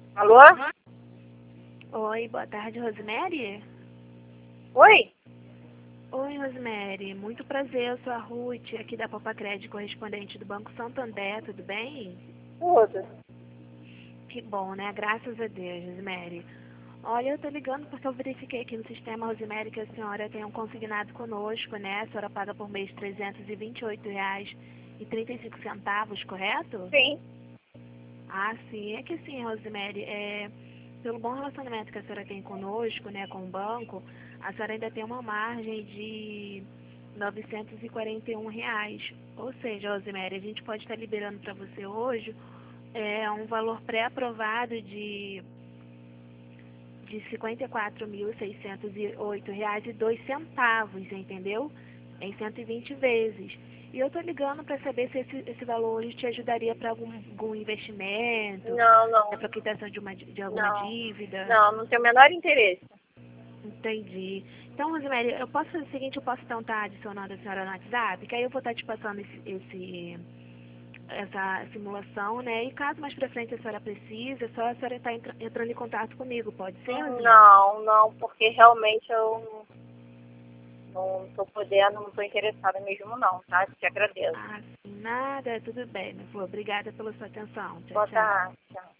Alô? Oi, boa tarde, Rosemary. Oi? Oi, Rosemary. Muito prazer, eu sou a Ruth, aqui da Popacred, correspondente do Banco Santander, tudo bem? Tudo. Que bom, né? Graças a Deus, Rosemary. Olha, eu tô ligando porque eu verifiquei aqui no sistema, Rosemary, que a senhora tem um consignado conosco, né? A senhora paga por mês R$ 328,35, correto? Sim. Ah, sim. É que sim, Rosemary, pelo bom relacionamento que a senhora tem conosco, né, com o banco, a senhora ainda tem uma margem de R$ 941. Ou seja, Rosemary, a gente pode estar liberando para você hoje um valor pré-aprovado de R$ 54.608,02, entendeu? Em 120 vezes. E eu tô ligando para saber se esse valor hoje te ajudaria para algum investimento, Não, para não. quitação de alguma Não. dívida. Não tenho o menor interesse. Entendi. Então, Rosemary, eu posso fazer o seguinte, eu posso então estar adicionando a senhora no WhatsApp, que aí eu vou estar te passando essa simulação, né? E caso mais pra frente a senhora precise, é só a senhora estar entrando em contato comigo, pode ser, Rosemary? Não, porque realmente eu não tô podendo, não tô interessada mesmo não, tá? Te agradeço. Ah, sim, nada, tudo bem, minha flor. Obrigada pela sua atenção. Tchau, Boa tchau. tarde. Tchau.